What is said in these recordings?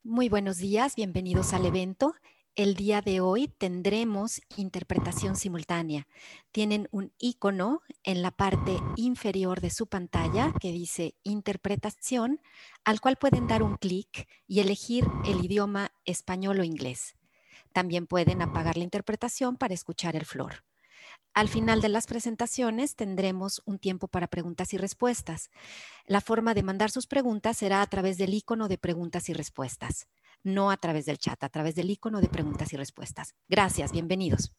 Muy buenos días, bienvenidos al evento. El día de hoy tendremos interpretación simultánea. Tienen un icono en la parte inferior de su pantalla que dice interpretación, al cual pueden dar un clic y elegir el idioma español o inglés. También pueden apagar la interpretación para escuchar el flor. Al final de las presentaciones tendremos un tiempo para preguntas y respuestas. La forma de mandar sus preguntas será a través del icono de preguntas y respuestas, no a través del chat, a través del icono de preguntas y respuestas. Gracias, bienvenidos.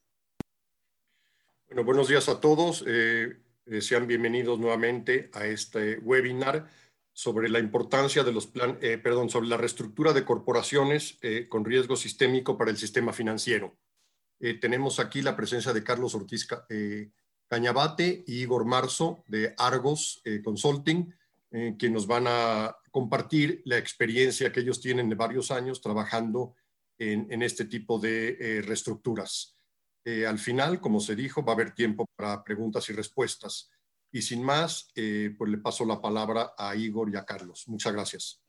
Bueno, buenos días a todos. Sean bienvenidos nuevamente a este webinar sobre la importancia de sobre la reestructura de corporaciones con riesgo sistémico para el sistema financiero. Tenemos aquí la presencia de Carlos Ortiz Cañabate y Igor Marzo de Argos Consulting, que nos van a compartir la experiencia que ellos tienen de varios años trabajando en este tipo de reestructuras. Al final, como se dijo, va a haber tiempo para preguntas y respuestas. Y sin más, pues le paso la palabra a Igor y a Carlos. Muchas gracias.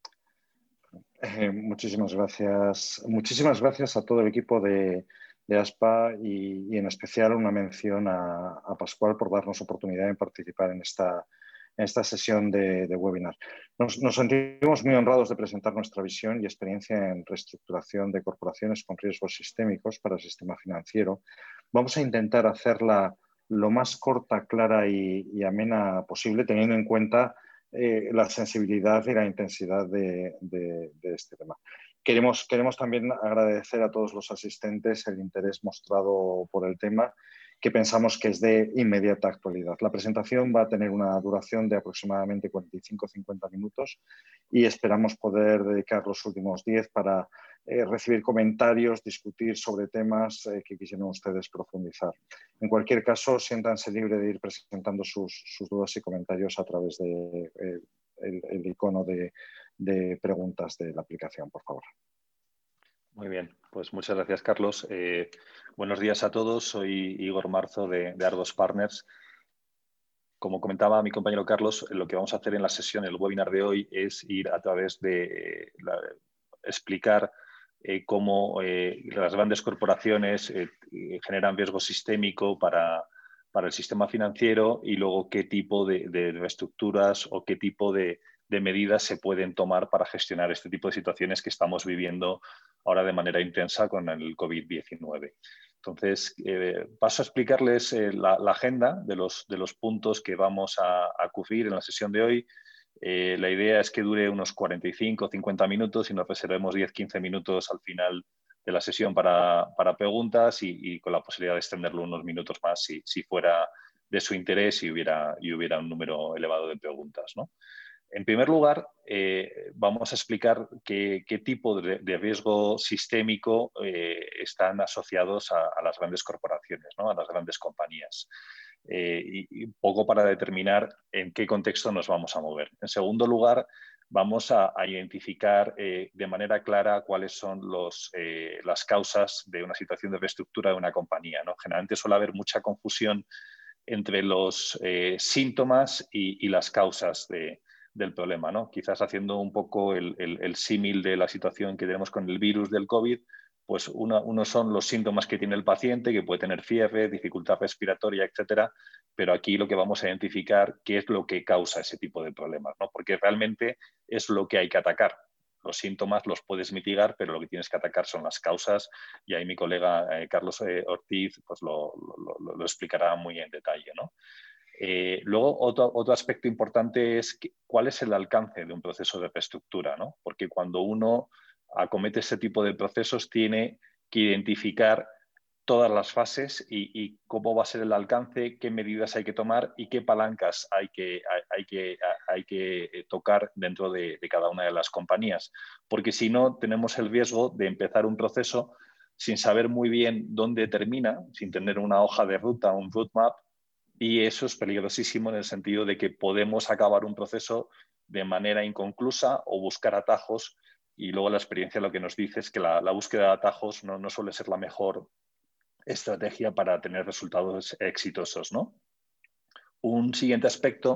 Muchísimas gracias. Muchísimas gracias a todo el equipo de ASPA y en especial una mención a Pascual por darnos oportunidad de participar en esta sesión de webinar. Nos sentimos muy honrados de presentar nuestra visión y experiencia en reestructuración de corporaciones con riesgos sistémicos para el sistema financiero. Vamos a intentar hacerla lo más corta, clara y amena posible, teniendo en cuenta la sensibilidad y la intensidad de este tema. Queremos también agradecer a todos los asistentes el interés mostrado por el tema, que pensamos que es de inmediata actualidad. La presentación va a tener una duración de aproximadamente 45-50 minutos y esperamos poder dedicar los últimos 10 para recibir comentarios, discutir sobre temas que quisieran ustedes profundizar. En cualquier caso, siéntanse libres de ir presentando sus dudas y comentarios a través del icono de preguntas de la aplicación, por favor. Muy bien, pues muchas gracias, Carlos. Buenos días a todos. Soy Igor Marzo de Argos Partners. Como comentaba mi compañero Carlos, lo que vamos a hacer en la sesión, el webinar de hoy, es ir a través de explicar cómo las grandes corporaciones generan riesgo sistémico para el sistema financiero y luego qué tipo de reestructuras o qué tipo de medidas se pueden tomar para gestionar este tipo de situaciones que estamos viviendo ahora de manera intensa con el COVID-19. Entonces, paso a explicarles la agenda de los puntos que vamos a cubrir en la sesión de hoy. La idea es que dure unos 45 o 50 minutos y nos reservemos 10-15 minutos al final de la sesión para preguntas y con la posibilidad de extenderlo unos minutos más si fuera de su interés y hubiera un número elevado de preguntas, ¿no? En primer lugar, vamos a explicar qué tipo de riesgo sistémico están asociados a las grandes corporaciones, ¿no? A las grandes compañías. Y un poco para determinar en qué contexto nos vamos a mover. En segundo lugar, vamos a identificar de manera clara cuáles son las causas de una situación de reestructura de una compañía, ¿no? Generalmente suele haber mucha confusión entre los síntomas y las causas del problema, ¿no? Quizás haciendo un poco el símil de la situación que tenemos con el virus del COVID, pues uno son los síntomas que tiene el paciente, que puede tener fiebre, dificultad respiratoria, etcétera, pero aquí lo que vamos a identificar qué es lo que causa ese tipo de problemas, ¿no? Porque realmente es lo que hay que atacar. Los síntomas los puedes mitigar, pero lo que tienes que atacar son las causas y ahí mi colega Carlos Ortiz pues lo explicará muy en detalle, ¿no? Luego, otro aspecto importante es cuál es el alcance de un proceso de reestructura, ¿no? Porque cuando uno acomete ese tipo de procesos tiene que identificar todas las fases y cómo va a ser el alcance, qué medidas hay que tomar y qué palancas hay que tocar dentro de cada una de las compañías. Porque si no, tenemos el riesgo de empezar un proceso sin saber muy bien dónde termina, sin tener una hoja de ruta, un roadmap, y eso es peligrosísimo en el sentido de que podemos acabar un proceso de manera inconclusa o buscar atajos y luego la experiencia lo que nos dice es que la búsqueda de atajos no suele ser la mejor estrategia para tener resultados exitosos, ¿no? Un siguiente aspecto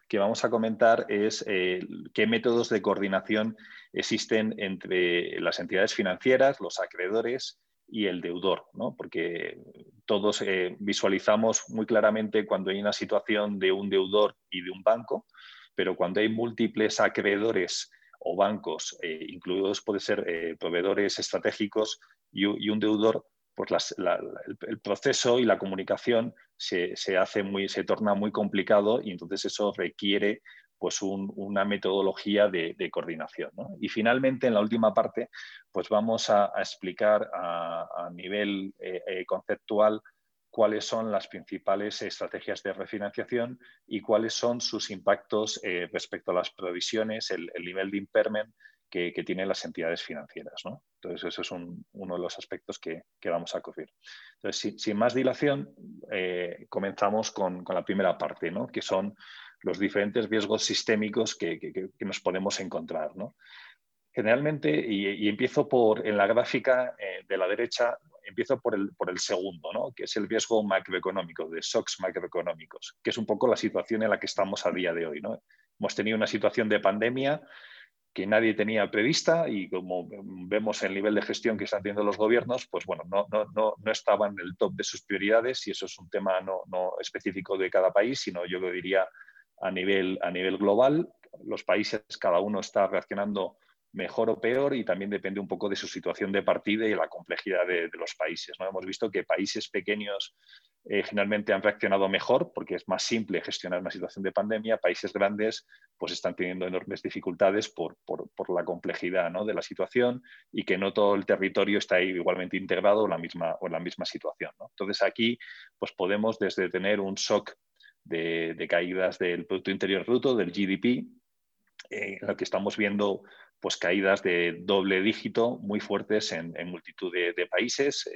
que vamos a comentar es qué métodos de coordinación existen entre las entidades financieras, los acreedores y el deudor, ¿no? Porque todos visualizamos muy claramente cuando hay una situación de un deudor y de un banco, pero cuando hay múltiples acreedores o bancos, incluidos puede ser proveedores estratégicos y un deudor, pues el proceso y la comunicación se torna muy complicado y entonces eso requiere pues una metodología de coordinación, ¿no? Y finalmente, en la última parte, pues vamos a explicar a nivel conceptual cuáles son las principales estrategias de refinanciación y cuáles son sus impactos respecto a las provisiones, el nivel de impairment que tienen las entidades financieras, ¿no? Entonces, eso es uno de los aspectos que vamos a cubrir. Entonces, sin más dilación, comenzamos con la primera parte, ¿no? Que son los diferentes riesgos sistémicos que nos podemos encontrar, ¿no? Generalmente, y empiezo en la gráfica de la derecha, empiezo por el segundo, ¿no? Que es el riesgo macroeconómico, de shocks macroeconómicos, que es un poco la situación en la que estamos a día de hoy, ¿no? Hemos tenido una situación de pandemia que nadie tenía prevista y como vemos el nivel de gestión que están teniendo los gobiernos, pues bueno, no estaban en el top de sus prioridades y eso es un tema no específico de cada país, sino yo lo diría a nivel global. Los países, cada uno está reaccionando mejor o peor y también depende un poco de su situación de partida y de la complejidad de los países, ¿no? Hemos visto que países pequeños generalmente han reaccionado mejor porque es más simple gestionar una situación de pandemia. Países grandes pues están teniendo enormes dificultades por la complejidad, ¿no? de la situación y que no todo el territorio está igualmente integrado en la misma situación, ¿no? Entonces aquí pues podemos desde tener un shock de caídas del Producto Interior Bruto, del GDP, en lo que estamos viendo pues caídas de doble dígito muy fuertes en multitud de países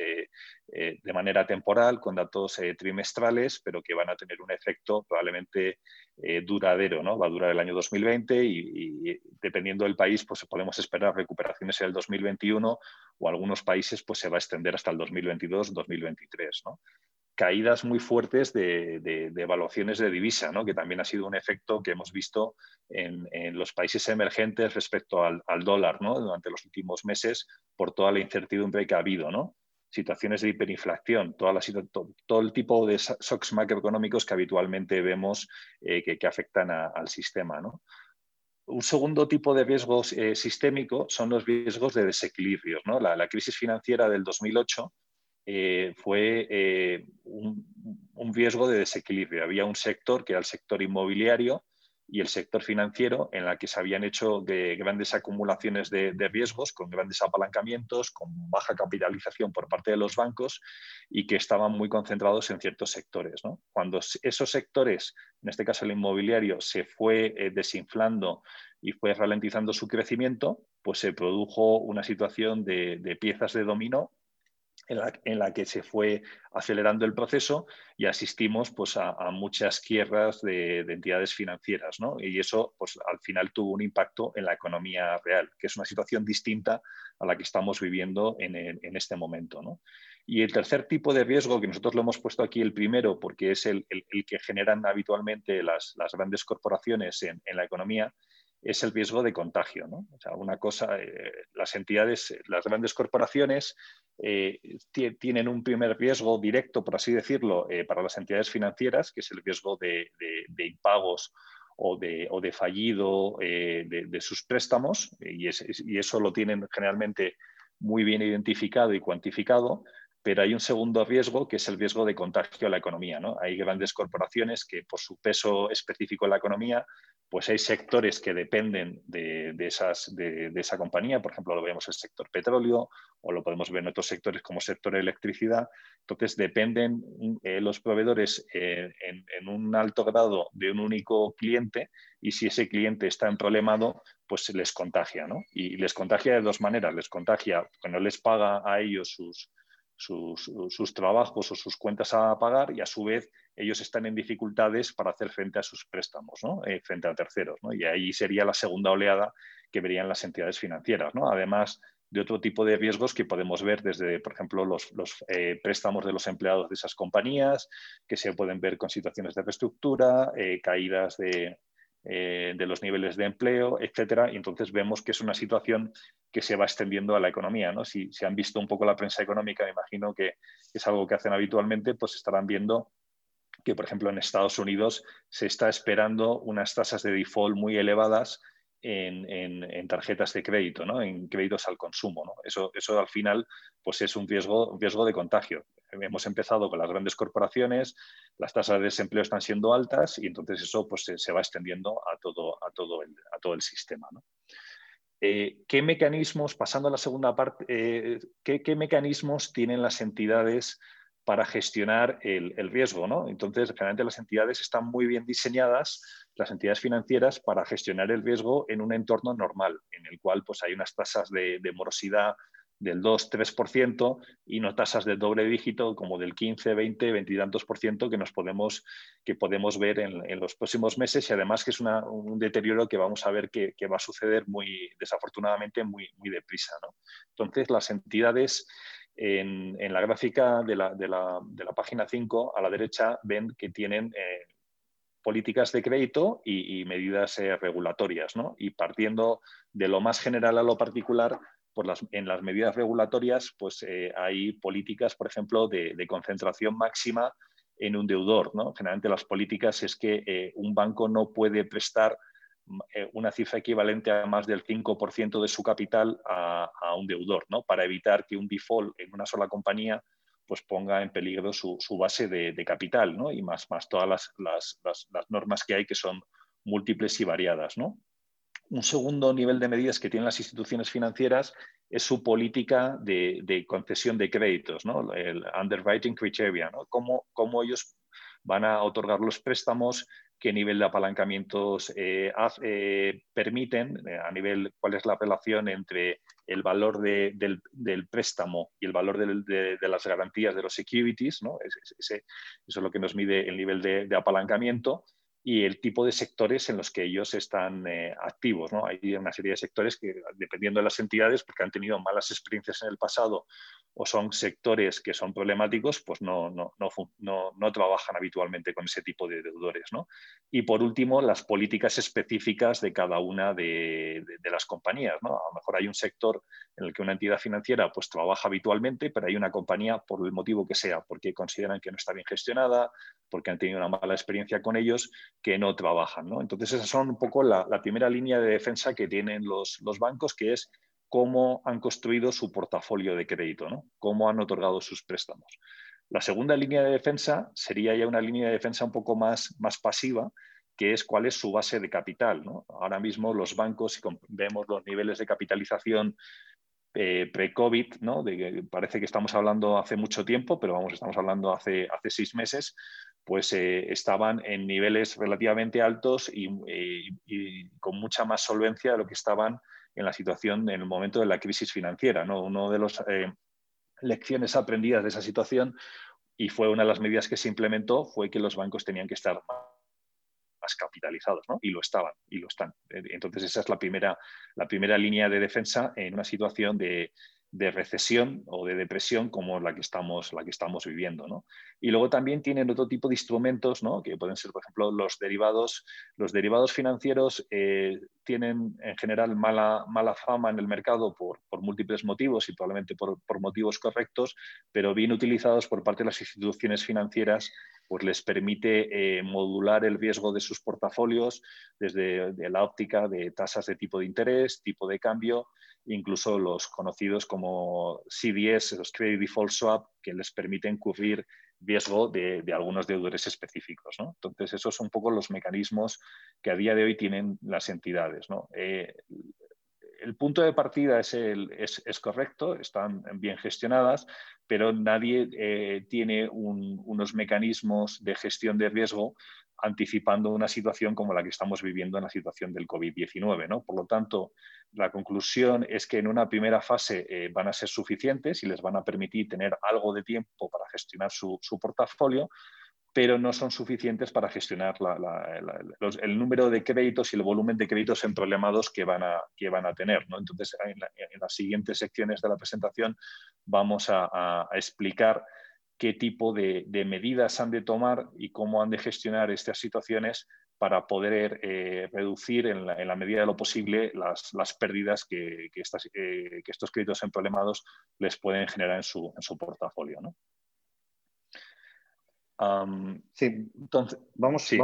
de manera temporal, con datos trimestrales, pero que van a tener un efecto probablemente duradero, ¿no? Va a durar el año 2020 y dependiendo del país pues podemos esperar recuperaciones en el 2021 o algunos países pues se va a extender hasta el 2022-2023, ¿no? Caídas muy fuertes de evaluaciones de divisa, ¿no? Que también ha sido un efecto que hemos visto en los países emergentes respecto al dólar, ¿no? Durante los últimos meses por toda la incertidumbre que ha habido, ¿no? Situaciones de hiperinflación, todo el tipo de shocks macroeconómicos que habitualmente vemos que afectan al sistema, ¿no? Un segundo tipo de riesgos sistémico son los riesgos de desequilibrios, ¿no? La crisis financiera del 2008 fue un riesgo de desequilibrio. Había un sector que era el sector inmobiliario y el sector financiero en la que se habían hecho grandes acumulaciones de riesgos, con grandes apalancamientos, con baja capitalización por parte de los bancos y que estaban muy concentrados en ciertos sectores, ¿no? Cuando esos sectores, en este caso el inmobiliario, se fue desinflando y fue ralentizando su crecimiento, pues se produjo una situación de piezas de dominó en la que se fue acelerando el proceso y asistimos pues, a muchas quiebras de entidades financieras, ¿no? Y eso pues, al final tuvo un impacto en la economía real, que es una situación distinta a la que estamos viviendo en este momento, ¿no? Y el tercer tipo de riesgo, que nosotros lo hemos puesto aquí el primero porque es el que generan habitualmente las grandes corporaciones en la economía, es el riesgo de contagio, ¿no? O sea, una cosa, las entidades, las grandes corporaciones tienen un primer riesgo directo, por así decirlo, para las entidades financieras, que es el riesgo de impagos o de fallido de sus préstamos, y eso lo tienen generalmente muy bien identificado y cuantificado. Pero hay un segundo riesgo, que es el riesgo de contagio a la economía, ¿no? Hay grandes corporaciones que, por su peso específico en la economía, pues hay sectores que dependen de esa compañía. Por ejemplo, lo vemos en el sector petróleo o lo podemos ver en otros sectores como sector electricidad. Entonces, dependen los proveedores en un alto grado de un único cliente y si ese cliente está emproblemado, pues les contagia, ¿no? Y les contagia de dos maneras. Les contagia que no les paga a ellos sus trabajos o sus cuentas a pagar y a su vez ellos están en dificultades para hacer frente a sus préstamos, ¿no? Frente a terceros, ¿no? Y ahí sería la segunda oleada que verían las entidades financieras, ¿no? Además de otro tipo de riesgos que podemos ver desde, por ejemplo, los préstamos de los empleados de esas compañías, que se pueden ver con situaciones de reestructura, caídas de de los niveles de empleo, etcétera. Y entonces vemos que es una situación que se va extendiendo a la economía, ¿no? Si han visto un poco la prensa económica, me imagino que es algo que hacen habitualmente, pues estarán viendo que, por ejemplo, en Estados Unidos se está esperando unas tasas de default muy elevadas en tarjetas de crédito, ¿no? En créditos al consumo, ¿no? Eso al final pues es un riesgo de contagio. Hemos empezado con las grandes corporaciones, las tasas de desempleo están siendo altas y entonces eso pues, se va extendiendo a todo el sistema, ¿no? ¿Qué mecanismos, pasando a la segunda parte, qué mecanismos tienen las entidades para gestionar el riesgo, ¿no? Entonces, generalmente las entidades están muy bien diseñadas, las entidades financieras, para gestionar el riesgo en un entorno normal, en el cual pues, hay unas tasas de morosidad del 2-3% y no tasas de doble dígito como del 15, 20, 20 y tantos por ciento que podemos ver en los próximos meses, y además que es un deterioro que vamos a ver que va a suceder desafortunadamente muy deprisa, ¿no? Entonces, las entidades en la gráfica de la página 5 a la derecha ven que tienen políticas de crédito y medidas regulatorias, ¿no? Y partiendo de lo más general a lo particular, pues en las medidas regulatorias pues, hay políticas, por ejemplo, de concentración máxima en un deudor, ¿no? Generalmente las políticas es que un banco no puede prestar una cifra equivalente a más del 5% de su capital a un deudor, ¿no? Para evitar que un default en una sola compañía pues ponga en peligro su base de capital, ¿no? Y más todas las normas que hay, que son múltiples y variadas, ¿no? Un segundo nivel de medidas que tienen las instituciones financieras es su política de concesión de créditos, ¿no? El underwriting criteria, ¿no? Cómo ellos van a otorgar los préstamos, qué nivel de apalancamientos permiten, a nivel, cuál es la relación entre el valor del préstamo y el valor de las garantías de los securities, ¿no? Eso es lo que nos mide el nivel de apalancamiento, y el tipo de sectores en los que ellos están activos, ¿no? Hay una serie de sectores que, dependiendo de las entidades, porque han tenido malas experiencias en el pasado o son sectores que son problemáticos, pues no trabajan habitualmente con ese tipo de deudores, ¿no? Y por último, las políticas específicas de cada una de las compañías, ¿no? A lo mejor hay un sector en el que una entidad financiera pues trabaja habitualmente, pero hay una compañía, por el motivo que sea, porque consideran que no está bien gestionada, porque han tenido una mala experiencia con ellos, que no trabajan, ¿no? Entonces, esas son un poco la primera línea de defensa que tienen los bancos, que es cómo han construido su portafolio de crédito, ¿no? Cómo han otorgado sus préstamos. La segunda línea de defensa sería ya una línea de defensa un poco más pasiva, que es cuál es su base de capital, ¿no? Ahora mismo los bancos, si vemos los niveles de capitalización pre-COVID, ¿no? Parece que estamos hablando hace mucho tiempo, pero vamos, estamos hablando hace 6 meses, pues estaban en niveles relativamente altos y con mucha más solvencia de lo que estaban en la situación en el momento de la crisis financiera, ¿no? Una de las lecciones aprendidas de esa situación, y fue una de las medidas que se implementó, fue que los bancos tenían que estar más capitalizados, ¿no? Y lo estaban, y lo están. Entonces, esa es la primera línea de defensa en una situación de recesión o de depresión como la que estamos viviendo, ¿no? Y luego también tienen otro tipo de instrumentos, ¿no? Que pueden ser, por ejemplo, los derivados. Los derivados financieros tienen en general mala fama en el mercado por múltiples motivos, y probablemente por motivos correctos, pero bien utilizados por parte de las instituciones financieras, pues les permite modular el riesgo de sus portafolios desde la óptica de tasas de tipo de interés, tipo de cambio, incluso los conocidos como CDS, los Credit Default Swap, que les permiten cubrir riesgo de algunos deudores específicos, ¿no? Entonces, esos son un poco los mecanismos que a día de hoy tienen las entidades, ¿no? El punto de partida es correcto, están bien gestionadas, pero nadie tiene unos mecanismos de gestión de riesgo anticipando una situación como la que estamos viviendo en la situación del COVID-19, ¿no? Por lo tanto, la conclusión es que en una primera fase van a ser suficientes y les van a permitir tener algo de tiempo para gestionar su portafolio, pero no son suficientes para gestionar el número de créditos y el volumen de créditos emproblemados que van a tener, ¿no? Entonces, en las siguientes secciones de la presentación vamos a explicar qué tipo de medidas han de tomar y cómo han de gestionar estas situaciones para poder reducir en la medida de lo posible las pérdidas que estos créditos emproblemados les pueden generar en su portafolio, ¿no? Sí, entonces, vamos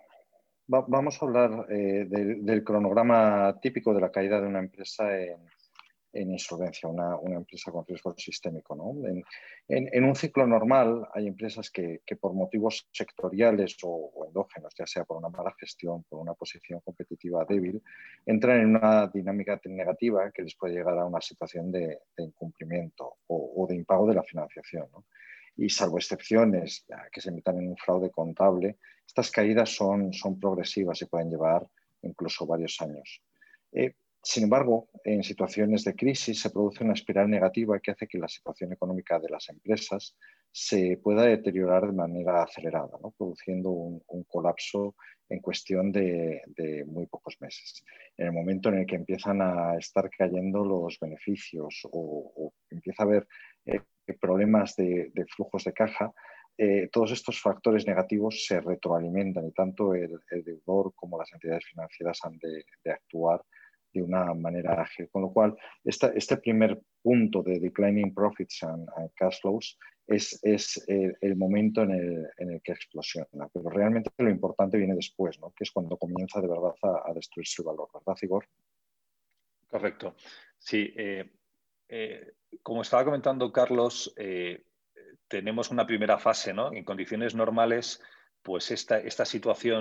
a hablar del cronograma típico de la caída de una empresa en insolvencia, una empresa con riesgo sistémico, ¿no? En un ciclo normal hay empresas que por motivos sectoriales o endógenos, ya sea por una mala gestión, por una posición competitiva débil, entran en una dinámica negativa que les puede llegar a una situación de incumplimiento o de impago de la financiación, ¿no? Y salvo excepciones que se metan en un fraude contable, estas caídas son progresivas y pueden llevar incluso varios años. Sin embargo, en situaciones de crisis se produce una espiral negativa que hace que la situación económica de las empresas se pueda deteriorar de manera acelerada, ¿no? Produciendo un colapso en cuestión de muy pocos meses. En el momento en el que empiezan a estar cayendo los beneficios o empieza a haber problemas de flujos de caja, todos estos factores negativos se retroalimentan y tanto el deudor como las entidades financieras han de actuar de una manera ágil. Con lo cual, este primer punto de declining profits and cash flows es el momento en el que explosiona. Pero realmente lo importante viene después, ¿no? Que es cuando comienza de verdad a destruirse el valor. ¿Verdad, Igor? Correcto. Sí. Como estaba comentando Carlos, tenemos una primera fase, ¿no? En condiciones normales, pues esta situación,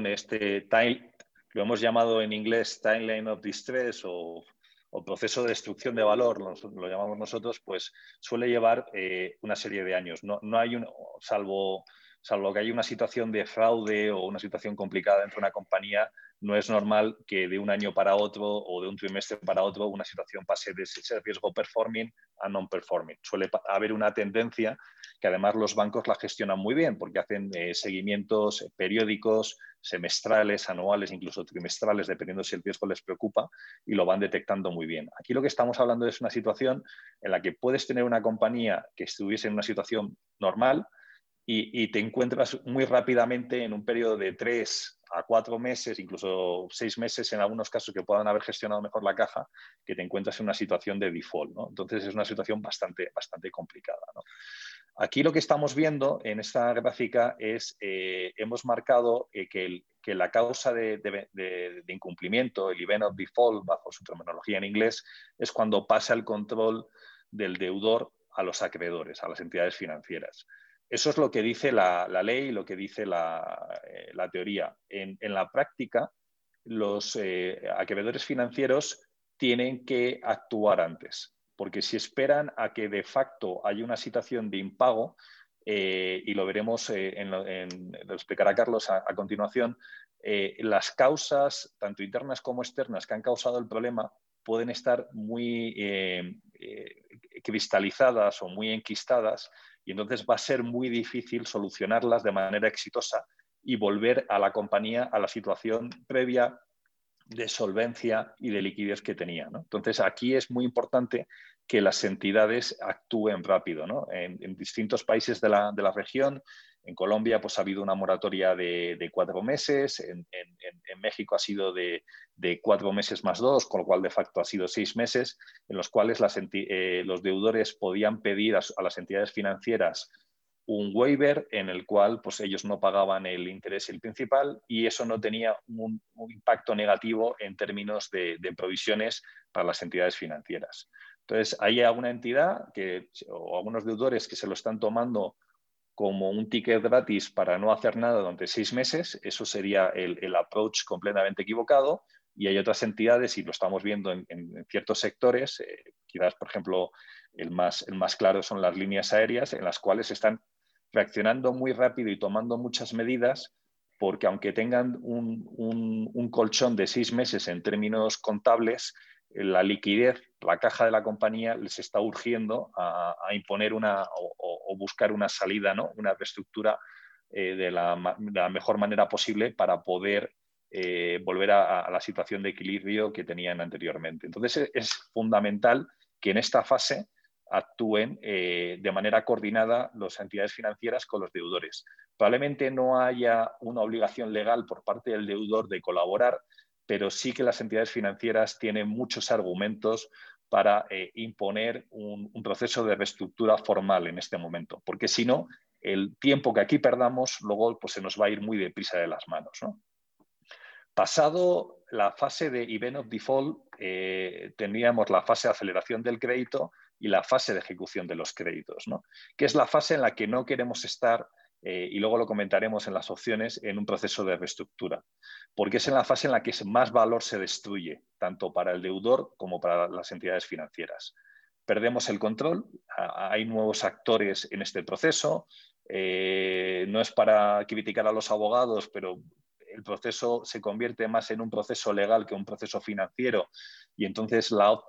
lo hemos llamado en inglés timeline of distress o proceso de destrucción de valor, lo llamamos nosotros, pues suele llevar una serie de años. No hay salvo que haya una situación de fraude o una situación complicada dentro de una compañía, no es normal que de un año para otro o de un trimestre para otro una situación pase de ese riesgo performing a non-performing. Suele haber una tendencia que además los bancos la gestionan muy bien porque hacen seguimientos periódicos, semestrales, anuales, incluso trimestrales, dependiendo si el riesgo les preocupa, y lo van detectando muy bien. Aquí lo que estamos hablando es una situación en la que puedes tener una compañía que estuviese en una situación normal y te encuentras muy rápidamente en un periodo de 3 a 4 meses, incluso 6 meses en algunos casos que puedan haber gestionado mejor la caja, que te encuentras en una situación de default, ¿no? Entonces es una situación bastante complicada, ¿no? Aquí lo que estamos viendo en esta gráfica es, hemos marcado que la causa de incumplimiento, el event of default, bajo su terminología en inglés, es cuando pasa el control del deudor a los acreedores, a las entidades financieras. Eso es lo que dice la ley, lo que dice la teoría. En la práctica, los acreedores financieros tienen que actuar antes, porque si esperan a que de facto haya una situación de impago, y lo veremos, lo explicará Carlos a continuación, las causas, tanto internas como externas, que han causado el problema pueden estar muy cristalizadas o muy enquistadas, y entonces va a ser muy difícil solucionarlas de manera exitosa y volver a la compañía a la situación previa de solvencia y de liquidez que tenía, ¿no? Entonces, aquí es muy importante que las entidades actúen rápido, ¿no? En distintos países de la región, en Colombia pues ha habido una moratoria de 4 meses, en México ha sido de 4 meses más 2, con lo cual de facto ha sido 6 meses, en los cuales los deudores podían pedir a las entidades financieras un waiver en el cual pues, ellos no pagaban el interés y el principal, y eso no tenía un impacto negativo en términos de provisiones para las entidades financieras. Entonces, hay alguna entidad o algunos deudores que se lo están tomando como un ticket gratis para no hacer nada durante 6 meses. Eso sería el approach completamente equivocado. Y hay otras entidades, y lo estamos viendo en ciertos sectores, quizás, por ejemplo, el más claro son las líneas aéreas, en las cuales están reaccionando muy rápido y tomando muchas medidas, porque aunque tengan un colchón de 6 meses en términos contables, la liquidez, la caja de la compañía les está urgiendo a imponer o buscar una salida, ¿no? Una reestructura de la mejor manera posible para poder volver a la situación de equilibrio que tenían anteriormente. Entonces es fundamental que en esta fase actúen de manera coordinada las entidades financieras con los deudores. Probablemente no haya una obligación legal por parte del deudor de colaborar, pero sí que las entidades financieras tienen muchos argumentos para imponer un proceso de reestructura formal en este momento, porque si no, el tiempo que aquí perdamos luego pues, se nos va a ir muy deprisa de las manos, ¿no? Pasado la fase de event of default, tendríamos la fase de aceleración del crédito y la fase de ejecución de los créditos, ¿no? Que es la fase en la que no queremos estar, y luego lo comentaremos en las opciones, en un proceso de reestructura, porque es en la fase en la que más valor se destruye, tanto para el deudor como para las entidades financieras. Perdemos el control, hay nuevos actores en este proceso, no es para criticar a los abogados, pero el proceso se convierte más en un proceso legal que un proceso financiero y entonces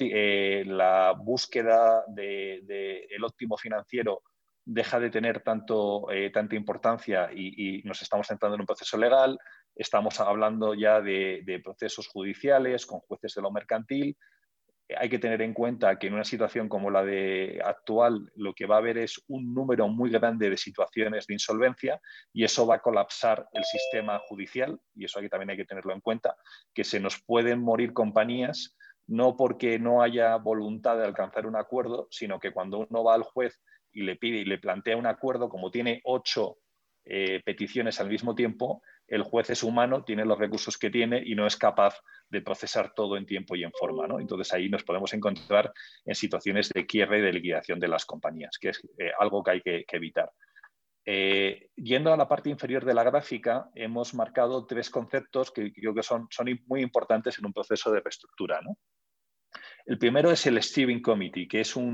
la búsqueda del óptimo financiero deja de tener tanta importancia y nos estamos centrando en un proceso legal, estamos hablando ya de procesos judiciales con jueces de lo mercantil. Hay que tener en cuenta que en una situación como la de actual lo que va a haber es un número muy grande de situaciones de insolvencia y eso va a colapsar el sistema judicial y eso aquí también hay que tenerlo en cuenta, que se nos pueden morir compañías no porque no haya voluntad de alcanzar un acuerdo, sino que cuando uno va al juez y le pide y le plantea un acuerdo, como tiene 8 peticiones al mismo tiempo, el juez es humano, tiene los recursos que tiene y no es capaz de procesar todo en tiempo y en forma, ¿no? Entonces ahí nos podemos encontrar en situaciones de quiebre y de liquidación de las compañías, que es algo que hay que evitar. Yendo a la parte inferior de la gráfica, hemos marcado 3 conceptos que creo que son muy importantes en un proceso de reestructura, ¿no? El primero es el Steering Committee, que es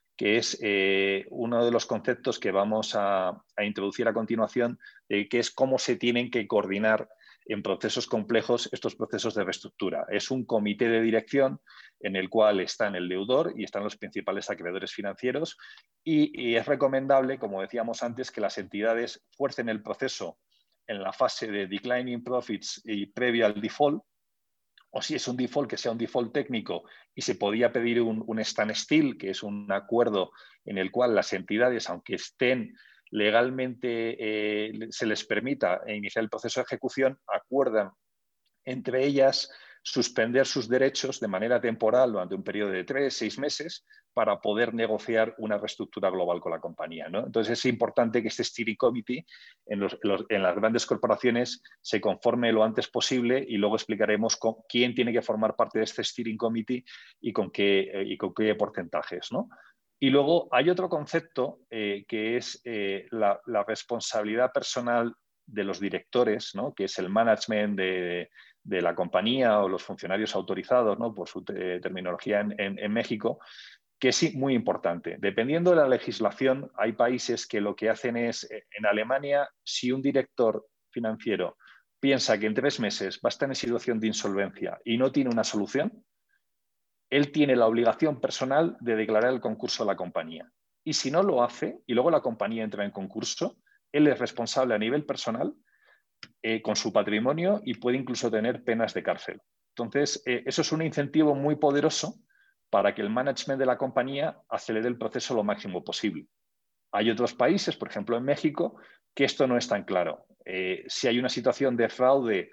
uno de los conceptos que vamos a introducir a continuación, que es cómo se tienen que coordinar en procesos complejos estos procesos de reestructura. Es un comité de dirección en el cual están el deudor y están los principales acreedores financieros y es recomendable, como decíamos antes, que las entidades fuercen el proceso en la fase de declining profits y previo al default, o si es un default, que sea un default técnico y se podía pedir un standstill, que es un acuerdo en el cual las entidades, aunque estén legalmente, se les permita iniciar el proceso de ejecución, acuerdan entre ellas suspender sus derechos de manera temporal durante un periodo de 3-6 meses para poder negociar una reestructura global con la compañía, ¿no? Entonces es importante que este Steering Committee en las grandes corporaciones se conforme lo antes posible y luego explicaremos quién tiene que formar parte de este Steering Committee y con qué porcentajes, ¿no? Y luego hay otro concepto que es la responsabilidad personal de los directores, ¿no? Que es el management de la compañía o los funcionarios autorizados, ¿no? Por su terminología en México, que es muy importante. Dependiendo de la legislación, hay países que lo que hacen es, en Alemania, si un director financiero piensa que en 3 meses va a estar en situación de insolvencia y no tiene una solución, él tiene la obligación personal de declarar el concurso a la compañía. Y si no lo hace y luego la compañía entra en concurso, él es responsable a nivel personal con su patrimonio y puede incluso tener penas de cárcel. Entonces, eso es un incentivo muy poderoso para que el management de la compañía acelere el proceso lo máximo posible. Hay otros países, por ejemplo en México, que esto no es tan claro. Si hay una situación de fraude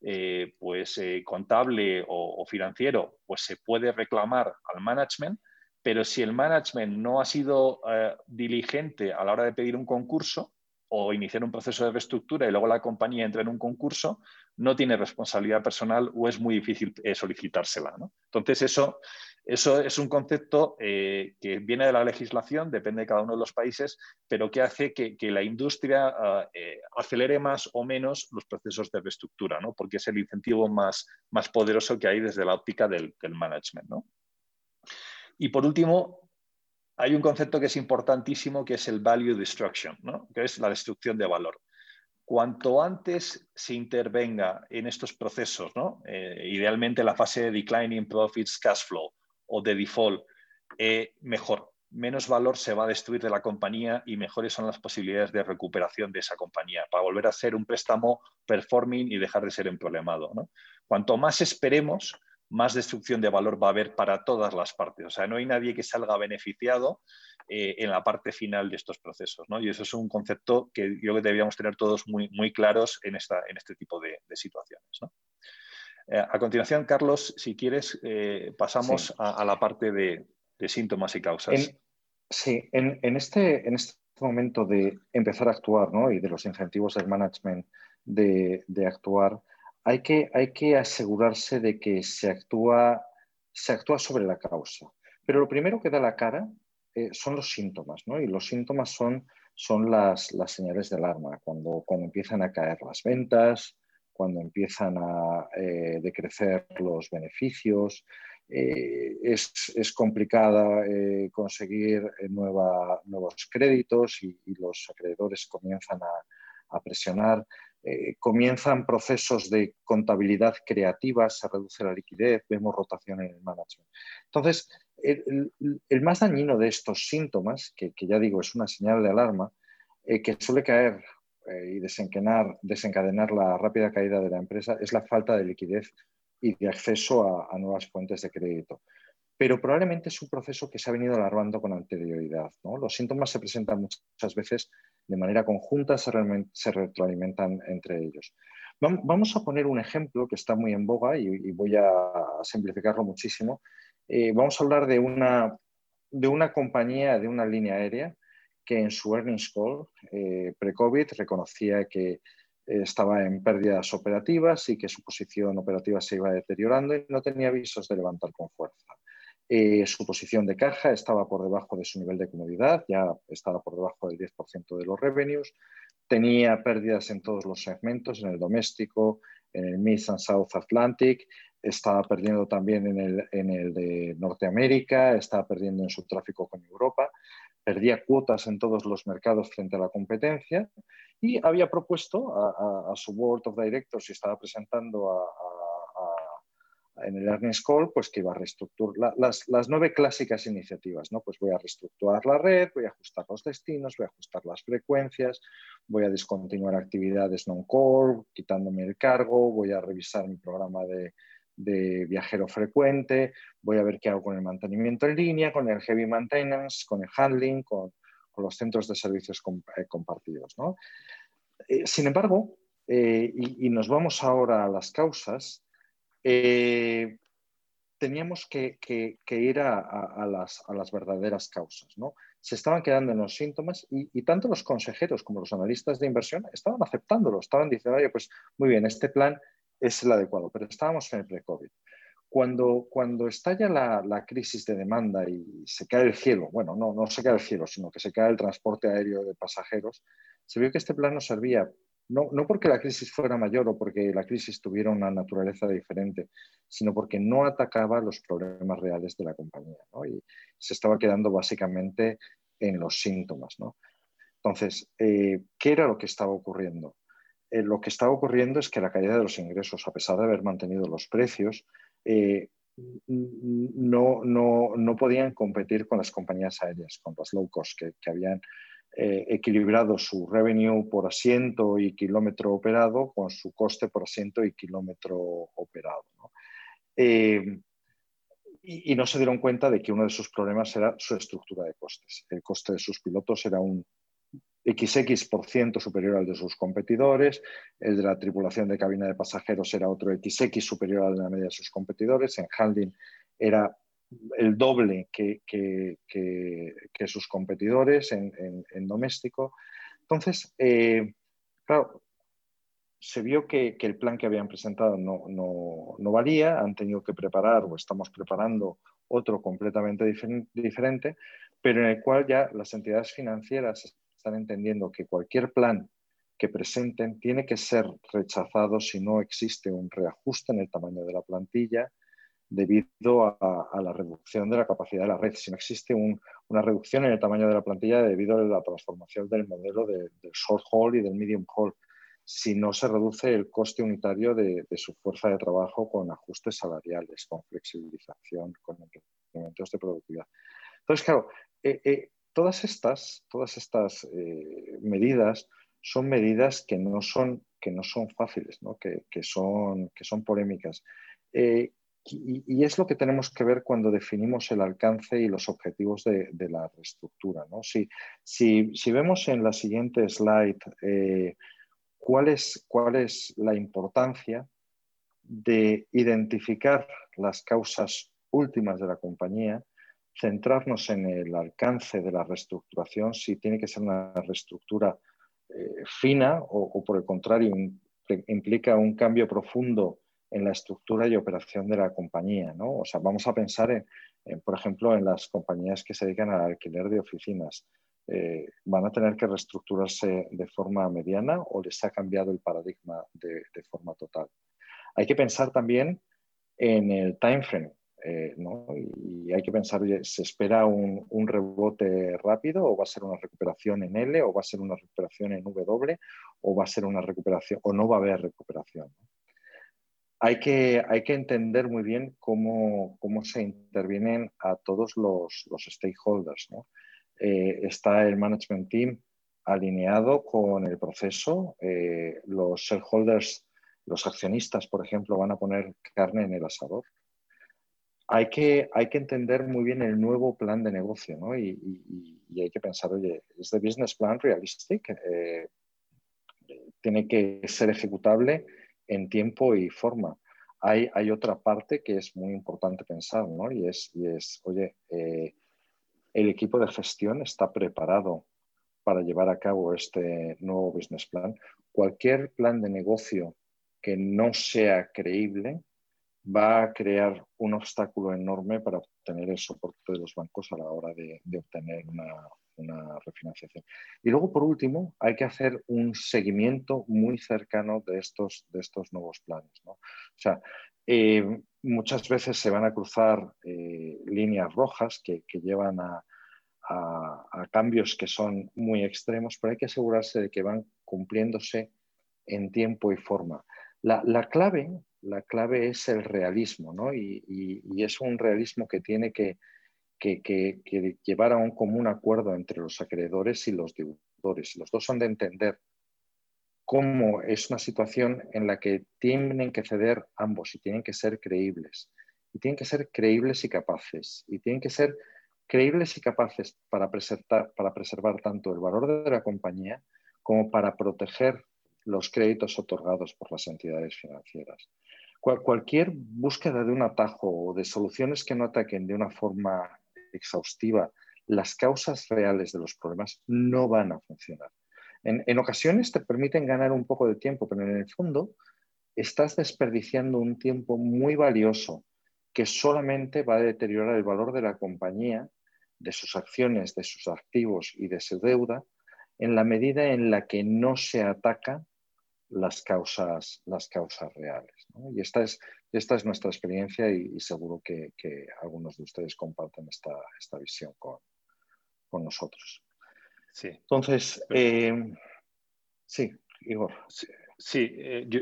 contable o financiero, pues se puede reclamar al management, pero si el management no ha sido diligente a la hora de pedir un concurso o iniciar un proceso de reestructura y luego la compañía entra en un concurso, no tiene responsabilidad personal o es muy difícil solicitársela, ¿no? Entonces eso es un concepto que viene de la legislación, depende de cada uno de los países, pero que hace que la industria acelere más o menos los procesos de reestructura, ¿no? Porque es el incentivo más poderoso que hay desde la óptica del management, ¿no? Y por último, hay un concepto que es importantísimo, que es el value destruction, ¿no? Que es la destrucción de valor. Cuanto antes se intervenga en estos procesos, ¿no? Idealmente la fase de declining profits, cash flow o de default, mejor. Menos valor se va a destruir de la compañía y mejores son las posibilidades de recuperación de esa compañía para volver a ser un préstamo performing y dejar de ser emproblemado, ¿no? Cuanto más esperemos, más destrucción de valor va a haber para todas las partes. O sea, no hay nadie que salga beneficiado en la parte final de estos procesos, ¿no? Y eso es un concepto que yo creo que deberíamos tener todos muy, muy claros en este tipo de situaciones, ¿no? A continuación, Carlos, si quieres, pasamos Sí. a la parte de síntomas y causas. En este momento de empezar a actuar, ¿no? Y de los incentivos del management de actuar, hay que asegurarse de que se actúa sobre la causa. Pero lo primero que da la cara son los síntomas, ¿no? Y los síntomas son las señales de alarma, cuando empiezan a caer las ventas, cuando empiezan a decrecer los beneficios. Es complicada conseguir nuevos créditos y los acreedores comienzan a presionar. Comienzan procesos de contabilidad creativa, se reduce la liquidez, vemos rotación en el management. Entonces, el más dañino de estos síntomas, que ya digo es una señal de alarma, que suele caer y desencadenar la rápida caída de la empresa, es la falta de liquidez y de acceso a nuevas fuentes de crédito. Pero probablemente es un proceso que se ha venido alargando con anterioridad, ¿no? Los síntomas se presentan muchas veces de manera conjunta, se retroalimentan entre ellos. Vamos a poner un ejemplo que está muy en boga y voy a simplificarlo muchísimo. Vamos a hablar de una compañía, de una línea aérea que en su earnings call pre-COVID reconocía que estaba en pérdidas operativas y que su posición operativa se iba deteriorando y no tenía visos de levantar con fuerza. Su posición de caja estaba por debajo de su nivel de comodidad, ya estaba por debajo del 10% de los revenues, tenía pérdidas en todos los segmentos, en el doméstico, en el Mid and South Atlantic, estaba perdiendo también en el de Norteamérica, estaba perdiendo en su tráfico con Europa, perdía cuotas en todos los mercados frente a la competencia y había propuesto a su Board of Directors y estaba presentando en el earnings call, pues que iba a reestructurar las 9 clásicas iniciativas, ¿no? Pues voy a reestructurar la red, voy a ajustar los destinos, voy a ajustar las frecuencias, voy a discontinuar actividades non-core, quitándome el cargo, voy a revisar mi programa de viajero frecuente, voy a ver qué hago con el mantenimiento en línea, con el heavy maintenance, con el handling, con los centros de servicios compartidos, ¿no? Sin embargo, y nos vamos ahora a las causas, teníamos que ir a las verdaderas causas, ¿no? Se estaban quedando en los síntomas y tanto los consejeros como los analistas de inversión estaban aceptándolo, estaban diciendo, oye, pues muy bien, este plan es el adecuado, pero estábamos en el pre-COVID. Cuando estalla la crisis de demanda y se cae el cielo, bueno, no se cae el cielo, sino que se cae el transporte aéreo de pasajeros, se vio que este plan no servía. No porque la crisis fuera mayor o porque la crisis tuviera una naturaleza diferente, sino porque no atacaba los problemas reales de la compañía, ¿no? Y se estaba quedando básicamente en los síntomas, ¿no? Entonces, ¿qué era lo que estaba ocurriendo? Lo que estaba ocurriendo es que la caída de los ingresos, a pesar de haber mantenido los precios, no podían competir con las compañías aéreas, con las low cost que habían equilibrado su revenue por asiento y kilómetro operado con su coste por asiento y kilómetro operado, ¿no? Y no se dieron cuenta de que uno de sus problemas era su estructura de costes. El coste de sus pilotos era un XX% superior al de sus competidores, el de la tripulación de cabina de pasajeros era otro XX superior al de la media de sus competidores, en handling era el doble que sus competidores en doméstico. Entonces, claro, se vio que el plan que habían presentado no valía, han tenido que preparar o estamos preparando otro completamente diferente, pero en el cual ya las entidades financieras están entendiendo que cualquier plan que presenten tiene que ser rechazado si no existe un reajuste en el tamaño de la plantilla debido a la reducción de la capacidad de la red. Si no existe una reducción en el tamaño de la plantilla debido a la transformación del modelo del short haul y del medium haul, si no se reduce el coste unitario de su fuerza de trabajo con ajustes salariales, con flexibilización, con incrementos de productividad. Entonces, claro, todas estas medidas son medidas que no son fáciles, ¿no? que son polémicas. Y es lo que tenemos que ver cuando definimos el alcance y los objetivos de la reestructura, ¿no? Si vemos en la siguiente slide cuál es la importancia de identificar las causas últimas de la compañía, centrarnos en el alcance de la reestructuración, si tiene que ser una reestructura fina o por el contrario implica un cambio profundo en la estructura y operación de la compañía, ¿no? O sea, vamos a pensar por ejemplo, en las compañías que se dedican al alquiler de oficinas. ¿Van a tener que reestructurarse de forma mediana o les ha cambiado el paradigma de forma total? Hay que pensar también en el time frame, ¿no? Y hay que pensar, oye, ¿se espera un rebote rápido o va a ser una recuperación en L o va a ser una recuperación en W o va a ser una recuperación o no va a haber recuperación, ¿no? Hay que entender muy bien cómo se intervienen a todos los stakeholders, ¿no? Está el management team alineado con el proceso. Los shareholders, los accionistas, por ejemplo, van a poner carne en el asador. Hay que entender muy bien el nuevo plan de negocio, ¿no? Y hay que pensar, oye, ¿es the business plan realistic? Tiene que ser ejecutable en tiempo y forma. Hay otra parte que es muy importante pensar, ¿no? Y es oye, el equipo de gestión está preparado para llevar a cabo este nuevo business plan. Cualquier plan de negocio que no sea creíble va a crear un obstáculo enorme para obtener el soporte de los bancos a la hora de obtener una refinanciación. Y luego, por último, hay que hacer un seguimiento muy cercano de estos nuevos planes, ¿no? O sea, muchas veces se van a cruzar líneas rojas que llevan a cambios que son muy extremos, pero hay que asegurarse de que van cumpliéndose en tiempo y forma. La clave es el realismo, ¿no? Y es un realismo que tiene que llevar a un común acuerdo entre los acreedores y los deudores. Los dos han de entender cómo es una situación en la que tienen que ceder ambos y tienen que ser creíbles. Y tienen que ser creíbles y capaces. Y tienen que ser creíbles y capaces para preservar tanto el valor de la compañía como para proteger los créditos otorgados por las entidades financieras. Cualquier búsqueda de un atajo o de soluciones que no ataquen de una forma exhaustiva las causas reales de los problemas no van a funcionar. En ocasiones te permiten ganar un poco de tiempo, pero en el fondo estás desperdiciando un tiempo muy valioso que solamente va a deteriorar el valor de la compañía, de sus acciones, de sus activos y de su deuda, en la medida en la que no se atacan las causas reales, ¿no? Y esta es nuestra experiencia y seguro que algunos de ustedes comparten esta visión con nosotros. Sí. Entonces, sí, Igor. Sí,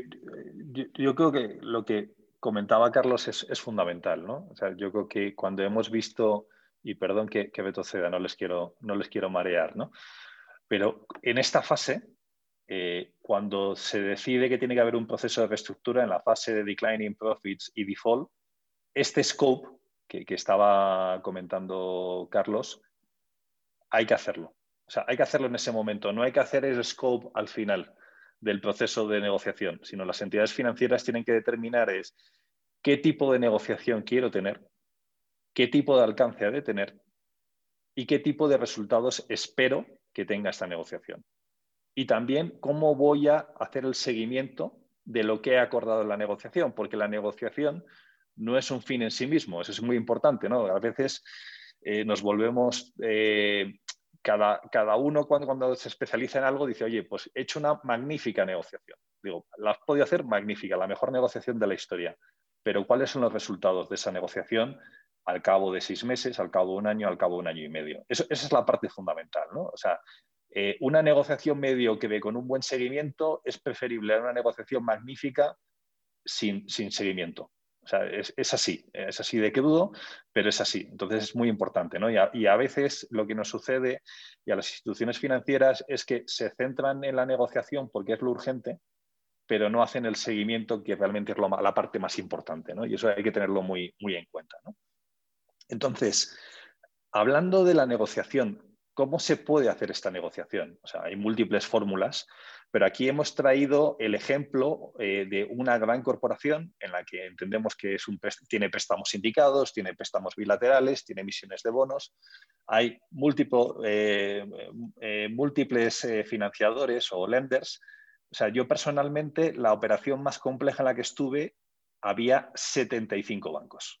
yo creo que lo que comentaba Carlos es fundamental, ¿no? O sea, yo creo que cuando hemos visto, y perdón que retroceda, no les quiero marear, ¿no? Pero en esta fase, cuando se decide que tiene que haber un proceso de reestructura en la fase de declining profits y default, este scope que estaba comentando Carlos, hay que hacerlo. O sea, hay que hacerlo en ese momento. No hay que hacer el scope al final del proceso de negociación, sino las entidades financieras tienen que determinar qué tipo de negociación quiero tener, qué tipo de alcance ha de tener y qué tipo de resultados espero que tenga esta negociación. Y también cómo voy a hacer el seguimiento de lo que he acordado en la negociación, porque la negociación no es un fin en sí mismo, eso es muy importante, ¿no? A veces nos volvemos... Cada uno cuando se especializa en algo dice, oye, pues he hecho una magnífica negociación. Digo, la has podido hacer magnífica, la mejor negociación de la historia. Pero ¿cuáles son los resultados de esa negociación al cabo de 6 meses, al cabo de un año, al cabo de un año y medio? Esa es la parte fundamental, ¿no? O sea, una negociación mediocre con un buen seguimiento es preferible a una negociación magnífica sin seguimiento. O sea, es así de crudo, pero es así. Entonces es muy importante, ¿no? Y a veces lo que nos sucede y a las instituciones financieras es que se centran en la negociación porque es lo urgente, pero no hacen el seguimiento, que realmente es la parte más importante, ¿no? Y eso hay que tenerlo muy, muy en cuenta, ¿no? Entonces, hablando de la negociación, ¿cómo se puede hacer esta negociación? O sea, hay múltiples fórmulas, pero aquí hemos traído el ejemplo de una gran corporación en la que entendemos que tiene préstamos sindicados, tiene préstamos bilaterales, tiene emisiones de bonos. Hay múltiples financiadores o lenders. O sea, yo personalmente, la operación más compleja en la que estuve, había 75 bancos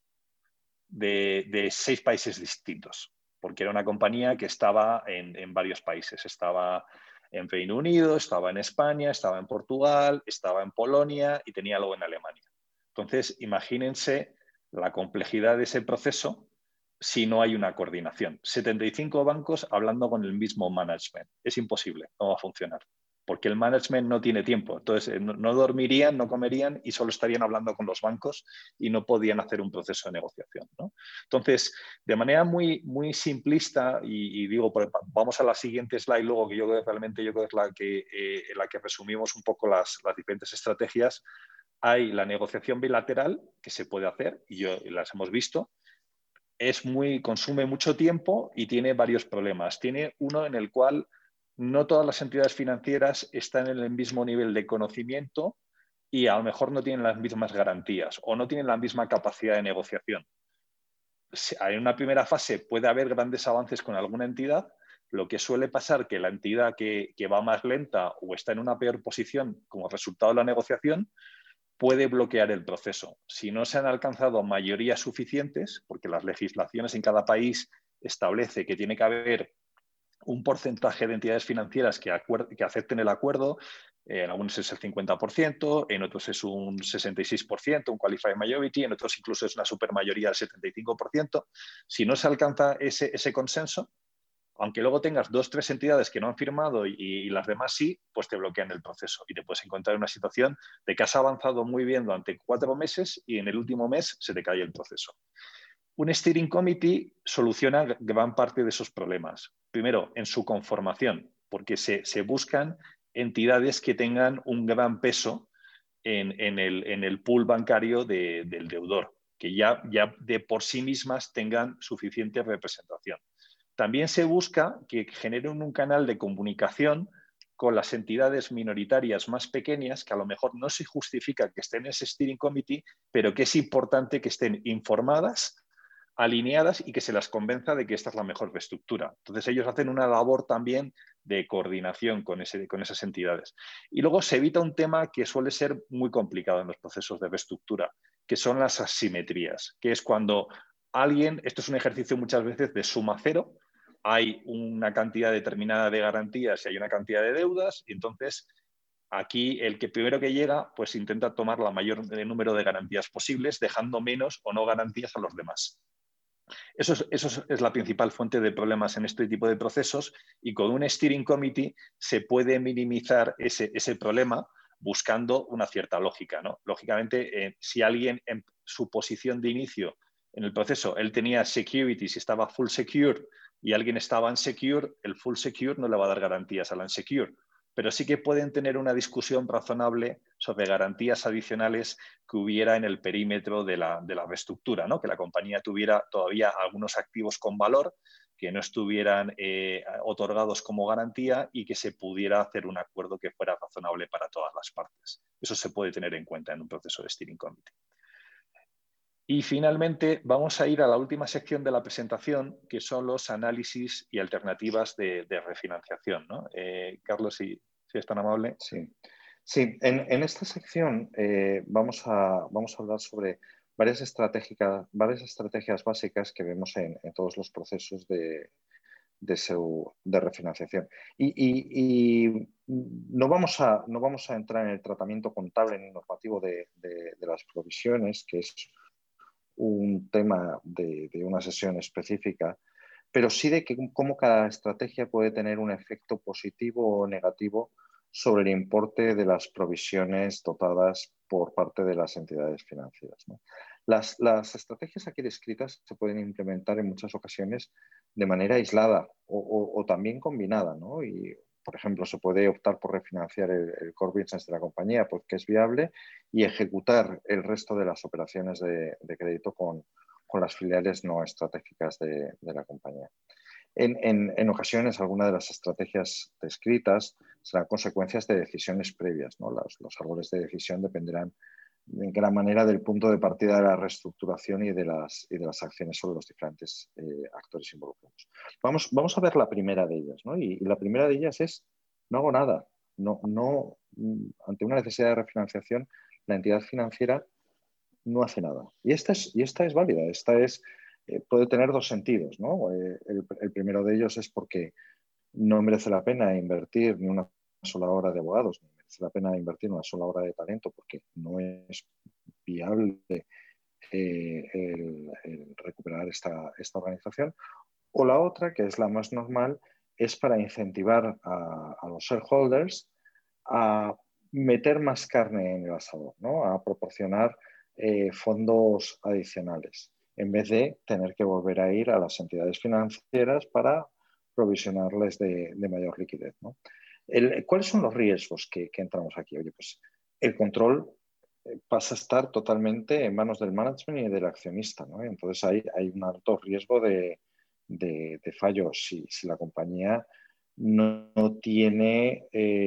de 6 países distintos, porque era una compañía que estaba en varios países. Estaba en Reino Unido, estaba en España, estaba en Portugal, estaba en Polonia y tenía algo en Alemania. Entonces, imagínense la complejidad de ese proceso si no hay una coordinación. 75 bancos hablando con el mismo management. Es imposible, no va a funcionar, porque el management no tiene tiempo. Entonces, no dormirían, no comerían y solo estarían hablando con los bancos y no podían hacer un proceso de negociación, ¿no? Entonces, de manera muy, muy simplista, y digo, vamos a la siguiente slide luego, que yo creo que es la que resumimos un poco las diferentes estrategias. Hay la negociación bilateral, que se puede hacer, y las hemos visto. Consume mucho tiempo y tiene varios problemas. Tiene uno en el cual no todas las entidades financieras están en el mismo nivel de conocimiento y a lo mejor no tienen las mismas garantías o no tienen la misma capacidad de negociación. En una primera fase puede haber grandes avances con alguna entidad. Lo que suele pasar que la entidad que va más lenta o está en una peor posición como resultado de la negociación puede bloquear el proceso. Si no se han alcanzado mayorías suficientes, porque las legislaciones en cada país establece que tiene que haber un porcentaje de entidades financieras que acepten el acuerdo, en algunos es el 50%, en otros es un 66%, un qualified majority, en otros incluso es una supermayoría del 75%. Si no se alcanza ese consenso, aunque luego tengas 2 o 3 entidades que no han firmado y las demás sí, pues te bloquean el proceso y te puedes encontrar en una situación de que has avanzado muy bien durante 4 meses y en el último mes se te cae el proceso. Un steering committee soluciona gran parte de esos problemas. Primero, en su conformación, porque se buscan entidades que tengan un gran peso en el pool bancario del deudor, que ya de por sí mismas tengan suficiente representación. También se busca que generen un canal de comunicación con las entidades minoritarias más pequeñas, que a lo mejor no se justifica que estén en ese steering committee, pero que es importante que estén informadas, alineadas y que se las convenza de que esta es la mejor reestructura. Entonces ellos hacen una labor también de coordinación con esas entidades. Y luego se evita un tema que suele ser muy complicado en los procesos de reestructura, que son las asimetrías, que es cuando esto es un ejercicio muchas veces de suma cero, hay una cantidad determinada de garantías y hay una cantidad de deudas, y entonces aquí el que primero que llega pues intenta tomar la mayor número de garantías posibles, dejando menos o no garantías a los demás. Eso es la principal fuente de problemas en este tipo de procesos, y con un steering committee se puede minimizar ese problema buscando una cierta lógica, ¿no? Lógicamente, si alguien en su posición de inicio en el proceso, él tenía securities y estaba full secure y alguien estaba unsecure, el full secure no le va a dar garantías al unsecure, pero sí que pueden tener una discusión razonable sobre garantías adicionales que hubiera en el perímetro de la reestructura, ¿no? Que la compañía tuviera todavía algunos activos con valor que no estuvieran otorgados como garantía y que se pudiera hacer un acuerdo que fuera razonable para todas las partes. Eso se puede tener en cuenta en un proceso de steering committee. Y finalmente vamos a ir a la última sección de la presentación, que son los análisis y alternativas de refinanciación, ¿no? Carlos, si es tan amable. Sí. En esta sección vamos a hablar sobre varias estrategias básicas que vemos en todos los procesos de refinanciación. Y no vamos a entrar en el tratamiento contable ni normativo de las provisiones, que es un tema de una sesión específica, pero sí de cómo cada estrategia puede tener un efecto positivo o negativo sobre el importe de las provisiones dotadas por parte de las entidades financieras, ¿no? Las estrategias aquí descritas se pueden implementar en muchas ocasiones de manera aislada o también combinada, ¿no? Y por ejemplo, se puede optar por refinanciar el core business de la compañía porque es viable y ejecutar el resto de las operaciones de crédito con las filiales no estratégicas de la compañía. En ocasiones, algunas de las estrategias descritas serán consecuencias de decisiones previas, ¿no? Los árboles de decisión dependerán en gran manera del punto de partida de la reestructuración y de las acciones sobre los diferentes actores involucrados. Vamos a ver la primera de ellas, ¿no? Y la primera de ellas es: no hago nada. Ante una necesidad de refinanciación, la entidad financiera no hace nada. Y esta es válida. Puede tener dos sentidos, ¿no? El primero de ellos es porque no merece la pena invertir ni una sola hora de abogados, ni merece la pena invertir una sola hora de talento porque no es viable el recuperar esta organización. O la otra, que es la más normal, es para incentivar a los shareholders a meter más carne en el asador, ¿no? A proporcionar fondos adicionales, en vez de tener que volver a ir a las entidades financieras para provisionarles de mayor liquidez, ¿no? ¿Cuáles son los riesgos que entramos aquí? Oye, pues el control pasa a estar totalmente en manos del management y del accionista, ¿no? Entonces hay un alto riesgo de fallo si la compañía no tiene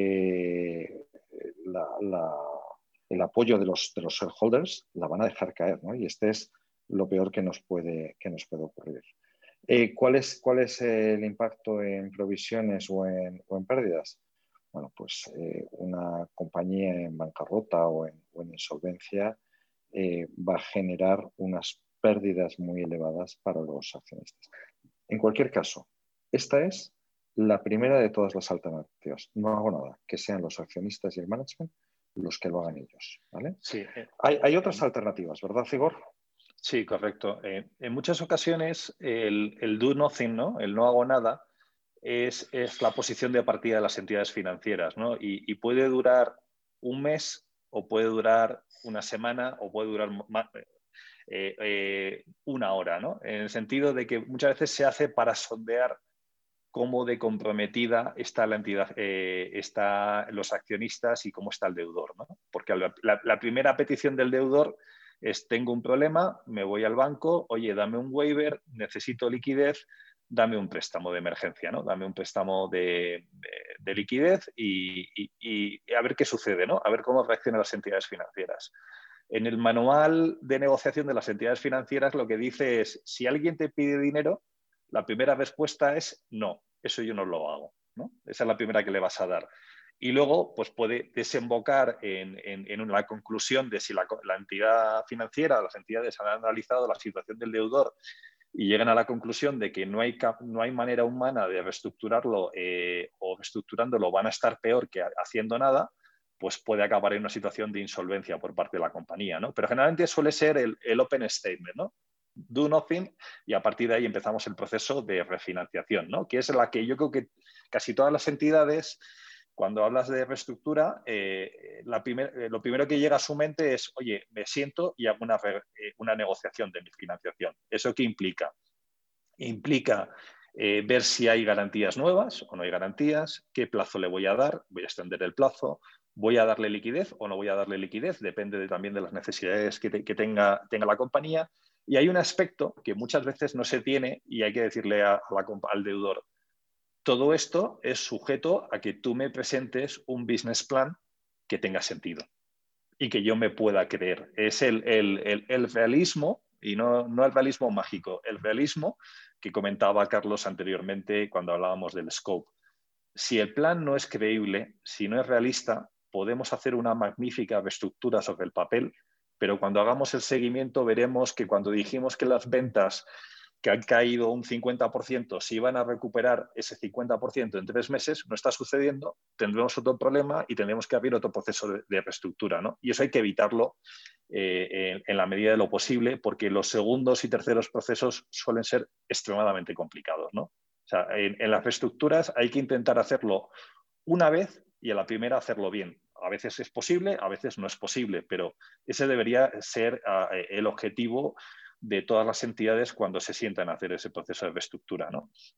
el apoyo de los shareholders, la van a dejar caer, ¿no? Y este es lo peor que nos puede ocurrir. ¿Cuál es el impacto en provisiones o en pérdidas? Bueno, pues una compañía en bancarrota o en insolvencia va a generar unas pérdidas muy elevadas para los accionistas. En cualquier caso, esta es la primera de todas las alternativas. No hago nada, que sean los accionistas y el management los que lo hagan ellos, ¿vale? Sí. Hay otras alternativas, ¿verdad, Igor? Sí, correcto. En muchas ocasiones el do nothing, ¿no? El no hago nada, es la posición de partida de las entidades financieras, ¿no? Y puede durar un mes o puede durar una semana o puede durar una hora, ¿no? En el sentido de que muchas veces se hace para sondear cómo de comprometida está la entidad, está los accionistas y cómo está el deudor, ¿no? Porque la primera petición del deudor es: tengo un problema, me voy al banco, oye, dame un waiver, necesito liquidez, dame un préstamo de emergencia, ¿no? Dame un préstamo de liquidez y a ver qué sucede, ¿no? A ver cómo reaccionan las entidades financieras. En el manual de negociación de las entidades financieras lo que dice es: si alguien te pide dinero, la primera respuesta es no, eso yo no lo hago, ¿no? Esa es la primera que le vas a dar. Y luego, pues puede desembocar en la conclusión de si la entidad financiera, las entidades han analizado la situación del deudor y llegan a la conclusión de que no hay manera humana de reestructurarlo o reestructurándolo van a estar peor que haciendo nada, pues puede acabar en una situación de insolvencia por parte de la compañía, ¿no? Pero generalmente suele ser el open statement, ¿no? Do nothing, y a partir de ahí empezamos el proceso de refinanciación, ¿no? Que es la que yo creo que casi todas las entidades, cuando hablas de reestructura, lo primero que llega a su mente es: oye, me siento y hago una negociación de mi financiación. ¿Eso qué implica? Implica ver si hay garantías nuevas o no hay garantías, qué plazo le voy a dar, voy a extender el plazo, voy a darle liquidez o no voy a darle liquidez, depende también de las necesidades que tenga la compañía. Y hay un aspecto que muchas veces no se tiene y hay que decirle al deudor: todo esto es sujeto a que tú me presentes un business plan que tenga sentido y que yo me pueda creer. Es el realismo, y no el realismo mágico, el realismo que comentaba Carlos anteriormente cuando hablábamos del scope. Si el plan no es creíble, si no es realista, podemos hacer una magnífica reestructura sobre el papel, pero cuando hagamos el seguimiento veremos que cuando dijimos que las ventas que han caído un 50%, si van a recuperar ese 50% en 3 meses, no está sucediendo, tendremos otro problema y tendremos que abrir otro proceso de reestructura, ¿no? Y eso hay que evitarlo en la medida de lo posible, porque los segundos y terceros procesos suelen ser extremadamente complicados, ¿no? O sea, en las reestructuras hay que intentar hacerlo una vez y a la primera hacerlo bien. A veces es posible, a veces no es posible, pero ese debería ser el objetivo de todas las entidades cuando se sientan a hacer ese proceso de reestructura, ¿no?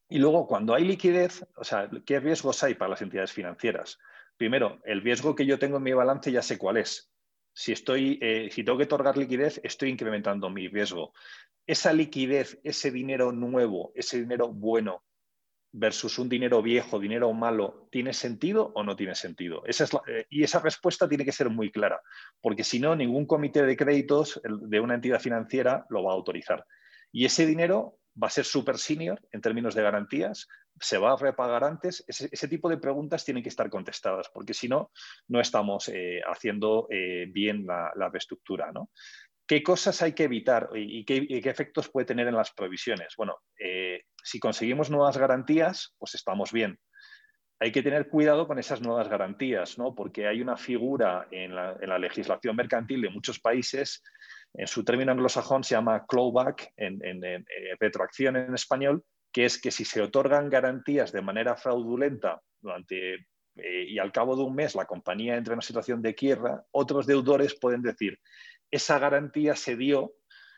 Y luego, cuando hay liquidez, o sea, ¿qué riesgos hay para las entidades financieras? Primero, el riesgo que yo tengo en mi balance ya sé cuál es. Si tengo que otorgar liquidez, estoy incrementando mi riesgo. Esa liquidez, ese dinero nuevo, ese dinero bueno versus un dinero viejo, dinero malo, ¿tiene sentido o no tiene sentido? Y esa respuesta tiene que ser muy clara, porque si no, ningún comité de créditos de una entidad financiera lo va a autorizar. Y ese dinero va a ser super senior en términos de garantías, se va a repagar antes. Ese tipo de preguntas tienen que estar contestadas, porque si no, no estamos haciendo bien la reestructura, ¿no? ¿Qué cosas hay que evitar y qué efectos puede tener en las provisiones? Bueno, si conseguimos nuevas garantías, pues estamos bien. Hay que tener cuidado con esas nuevas garantías, ¿no? Porque hay una figura en la legislación mercantil de muchos países, en su término anglosajón se llama clawback, en retroacción en español, que es que si se otorgan garantías de manera fraudulenta y al cabo de un mes la compañía entra en una situación de quiebra, otros deudores pueden decir, esa garantía se dio,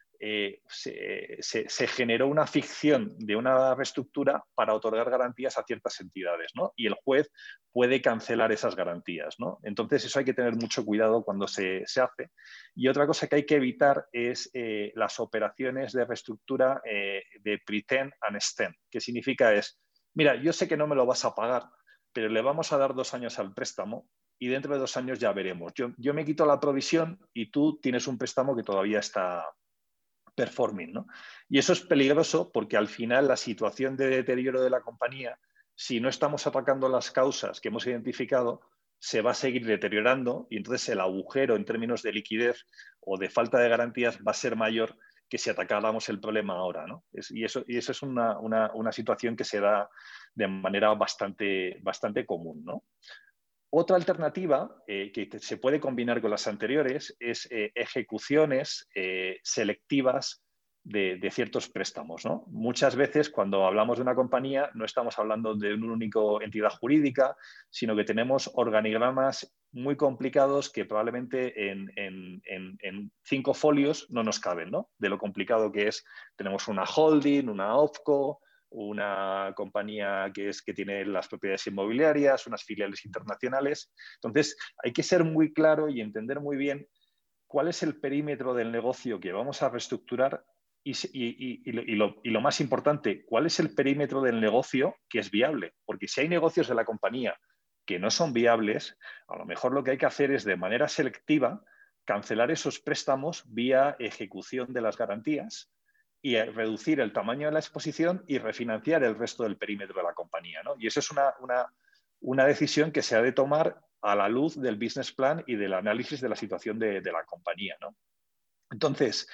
se generó una ficción de una reestructura para otorgar garantías a ciertas entidades, ¿no? Y el juez puede cancelar esas garantías, ¿no? Entonces eso hay que tener mucho cuidado cuando se hace. Y otra cosa que hay que evitar es las operaciones de reestructura de pretend and extend, que significa mira, yo sé que no me lo vas a pagar, pero le vamos a dar 2 años al préstamo y dentro de 2 años ya veremos. Yo me quito la provisión y tú tienes un préstamo que todavía está performing, ¿no? Y eso es peligroso porque al final la situación de deterioro de la compañía, si no estamos atacando las causas que hemos identificado, se va a seguir deteriorando y entonces el agujero en términos de liquidez o de falta de garantías va a ser mayor que si atacáramos el problema ahora, ¿no? Y eso es una situación que se da de manera bastante común, ¿no? Otra alternativa que se puede combinar con las anteriores es ejecuciones selectivas de ciertos préstamos, ¿no? Muchas veces cuando hablamos de una compañía no estamos hablando de una única entidad jurídica, sino que tenemos organigramas muy complicados que probablemente en 5 folios no nos caben, ¿no? De lo complicado que es. Tenemos una holding, una OFCO, una compañía que tiene las propiedades inmobiliarias, unas filiales internacionales. Entonces, hay que ser muy claro y entender muy bien cuál es el perímetro del negocio que vamos a reestructurar y lo más importante, cuál es el perímetro del negocio que es viable. Porque si hay negocios de la compañía que no son viables, a lo mejor lo que hay que hacer es de manera selectiva cancelar esos préstamos vía ejecución de las garantías y reducir el tamaño de la exposición y refinanciar el resto del perímetro de la compañía, ¿no? Y eso es una decisión que se ha de tomar a la luz del business plan y del análisis de la situación de la compañía, ¿no? Entonces,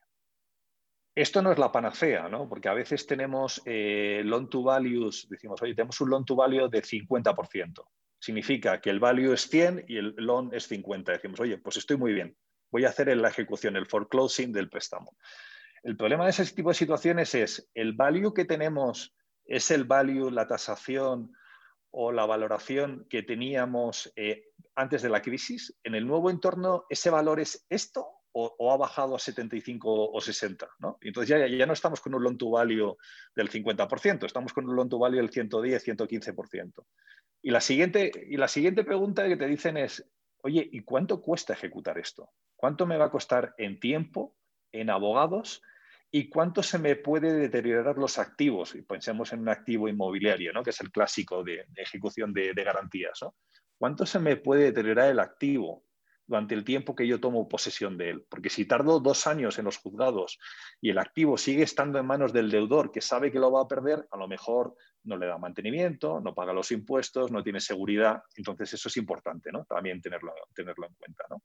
esto no es la panacea, ¿no? Porque a veces tenemos loan to values, decimos, oye, tenemos un loan to value de 50%. Significa que el value es 100 y el loan es 50. Decimos, oye, pues estoy muy bien, voy a hacer la ejecución, el foreclosing del préstamo. El problema de ese tipo de situaciones es el value que tenemos, es el value, la tasación o la valoración que teníamos antes de la crisis. En el nuevo entorno, ¿ese valor es esto o ha bajado a 75 o 60? ¿No? Entonces ya no estamos con un loan to value del 50%, estamos con un loan to value del 110, 115%. Y la siguiente pregunta que te dicen es, oye, ¿y cuánto cuesta ejecutar esto? ¿Cuánto me va a costar en tiempo, en abogados? ¿Y cuánto se me puede deteriorar los activos? Y pensemos en un activo inmobiliario, ¿no? Que es el clásico de ejecución de garantías, ¿no? ¿Cuánto se me puede deteriorar el activo durante el tiempo que yo tomo posesión de él? Porque si tardo 2 años en los juzgados y el activo sigue estando en manos del deudor que sabe que lo va a perder, a lo mejor no le da mantenimiento, no paga los impuestos, no tiene seguridad. Entonces eso es importante, ¿no? También tenerlo en cuenta, ¿no?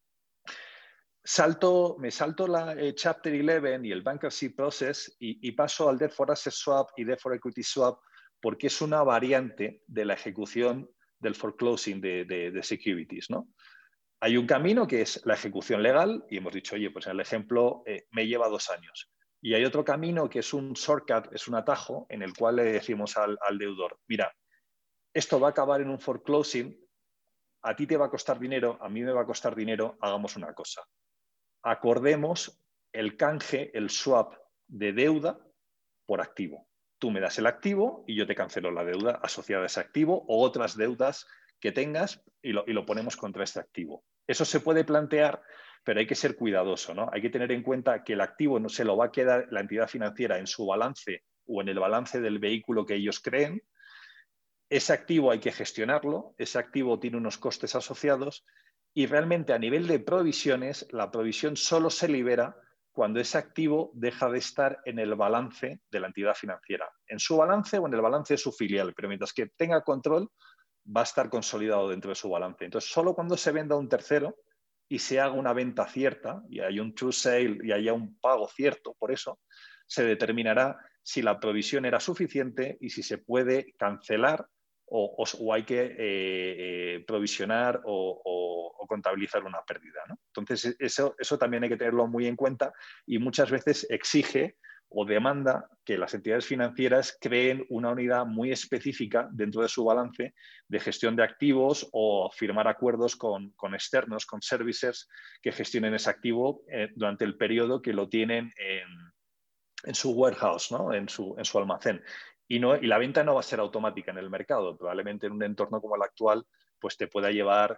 Me salto la Chapter 11 y el Bankruptcy Process y paso al Debt for Asset Swap y Debt for Equity Swap porque es una variante de la ejecución del foreclosing de securities, ¿no? Hay un camino que es la ejecución legal y hemos dicho, oye, pues en el ejemplo me lleva 2 años. Y hay otro camino que es un shortcut, es un atajo en el cual le decimos al deudor, mira, esto va a acabar en un foreclosing, a ti te va a costar dinero, a mí me va a costar dinero, hagamos una cosa. Acordemos el canje, el swap de deuda por activo. tú me das el activo y yo te cancelo la deuda asociada a ese activo o otras deudas que tengas y lo ponemos contra este activo. Eso se puede plantear, pero hay que ser cuidadoso, ¿no? Hay que tener en cuenta que el activo no se lo va a quedar la entidad financiera en su balance o en el balance del vehículo que ellos creen. Ese activo hay que gestionarlo, ese activo tiene unos costes asociados y realmente a nivel de provisiones, la provisión solo se libera cuando ese activo deja de estar en el balance de la entidad financiera, en su balance o en el balance de su filial, pero mientras que tenga control va a estar consolidado dentro de su balance. Entonces, solo cuando se venda a un tercero y se haga una venta cierta y hay un true sale y haya un pago cierto, por eso se determinará si la provisión era suficiente y si se puede cancelar o hay que provisionar o contabilizar una pérdida, ¿no? Entonces, eso también hay que tenerlo muy en cuenta y muchas veces exige o demanda que las entidades financieras creen una unidad muy específica dentro de su balance de gestión de activos o firmar acuerdos con externos, con services que gestionen ese activo durante el periodo que lo tienen en su warehouse, ¿no? en su almacén. Y la venta no va a ser automática en el mercado. Probablemente en un entorno como el actual, pues te pueda llevar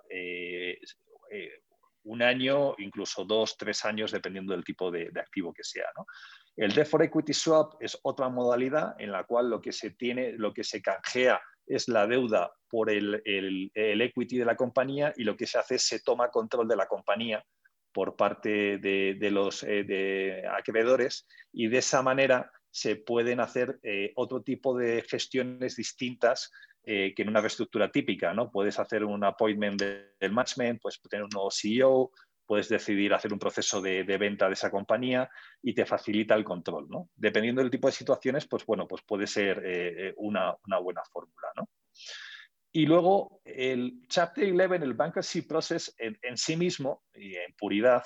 un año, incluso 2, 3 años, dependiendo del tipo de activo que sea, ¿no? El Debt for Equity Swap es otra modalidad en la cual lo que se canjea es la deuda por el equity de la compañía y lo que se hace es se toma control de la compañía por parte de los acreedores y de esa manera se pueden hacer otro tipo de gestiones distintas que en una reestructura típica, ¿no? Puedes hacer un appointment del management, puedes tener un nuevo CEO, puedes decidir hacer un proceso de venta de esa compañía y te facilita el control, ¿no? Dependiendo del tipo de situaciones, pues bueno, pues puede ser una buena fórmula, ¿no? Y luego el Chapter 11, el Bankruptcy Process en sí mismo, y en puridad,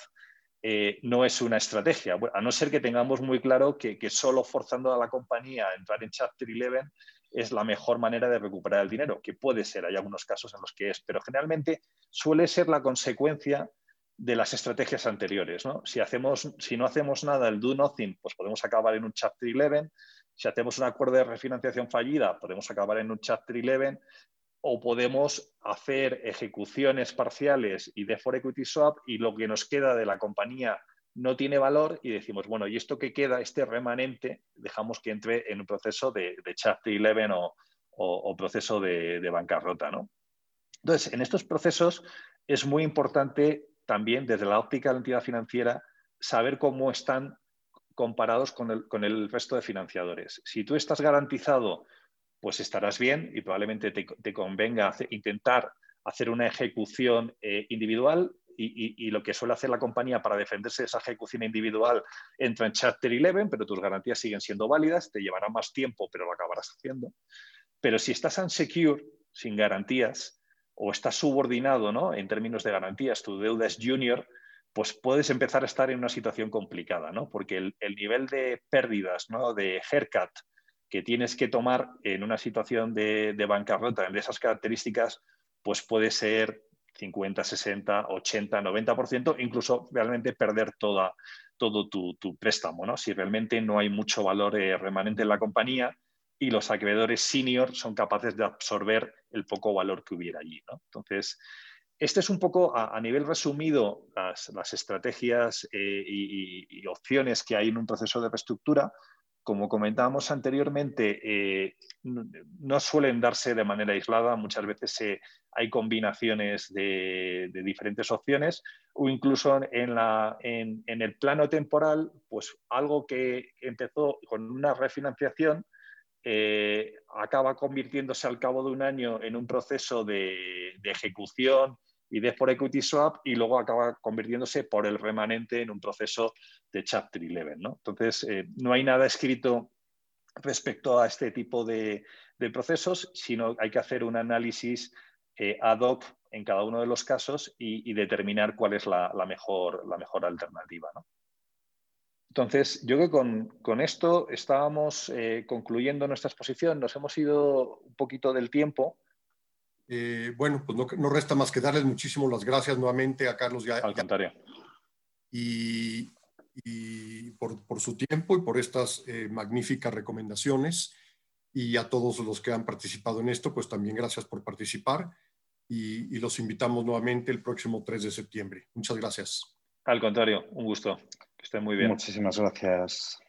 no es una estrategia, bueno, a no ser que tengamos muy claro que solo forzando a la compañía a entrar en Chapter 11 es la mejor manera de recuperar el dinero, que puede ser, hay algunos casos en los que es, pero generalmente suele ser la consecuencia de las estrategias anteriores, ¿no? Si no hacemos nada, el do nothing, pues podemos acabar en un Chapter 11. Si hacemos un acuerdo de refinanciación fallida, podemos acabar en un Chapter 11. O podemos hacer ejecuciones parciales y Debt for Equity Swap y lo que nos queda de la compañía no tiene valor y decimos, bueno, ¿y esto que queda, este remanente, dejamos que entre en un proceso de Chapter 11 o proceso de bancarrota, ¿no? Entonces, en estos procesos es muy importante también, desde la óptica de la entidad financiera, saber cómo están comparados con el resto de financiadores. Si tú estás garantizado, pues estarás bien y probablemente te convenga intentar hacer una ejecución individual y lo que suele hacer la compañía para defenderse de esa ejecución individual entra en Chapter 11, pero tus garantías siguen siendo válidas, te llevará más tiempo, pero lo acabarás haciendo. Pero si estás unsecure, sin garantías, o estás subordinado, ¿no? En términos de garantías, tu deuda es junior, pues puedes empezar a estar en una situación complicada, ¿no? Porque el nivel de pérdidas, ¿no? De haircut que tienes que tomar en una situación de bancarrota de esas características, pues puede ser 50, 60, 80, 90%, incluso realmente perder todo tu préstamo, ¿no? Si realmente no hay mucho valor remanente en la compañía y los acreedores senior son capaces de absorber el poco valor que hubiera allí, ¿no? Entonces, este es un poco, a nivel resumido, las estrategias y opciones que hay en un proceso de reestructura. Como comentábamos anteriormente, no suelen darse de manera aislada. Muchas veces hay combinaciones de diferentes opciones o incluso en el plano temporal, pues algo que empezó con una refinanciación acaba convirtiéndose al cabo de un año en un proceso de ejecución y Debt for Equity Swap y luego acaba convirtiéndose por el remanente en un proceso de Chapter 11, ¿no? Entonces, no hay nada escrito respecto a este tipo de procesos, sino hay que hacer un análisis ad hoc en cada uno de los casos y determinar cuál es la mejor alternativa, ¿no? Entonces, yo creo que con esto estábamos concluyendo nuestra exposición. Nos hemos ido un poquito del tiempo. Bueno, pues no resta más que darles muchísimas las gracias nuevamente a Carlos Al contrario. Y por su tiempo y por estas magníficas recomendaciones. Y a todos los que han participado en esto, pues también gracias por participar y los invitamos nuevamente el próximo 3 de septiembre. Muchas gracias. Al contrario, un gusto. Que estén muy bien. Muchísimas gracias.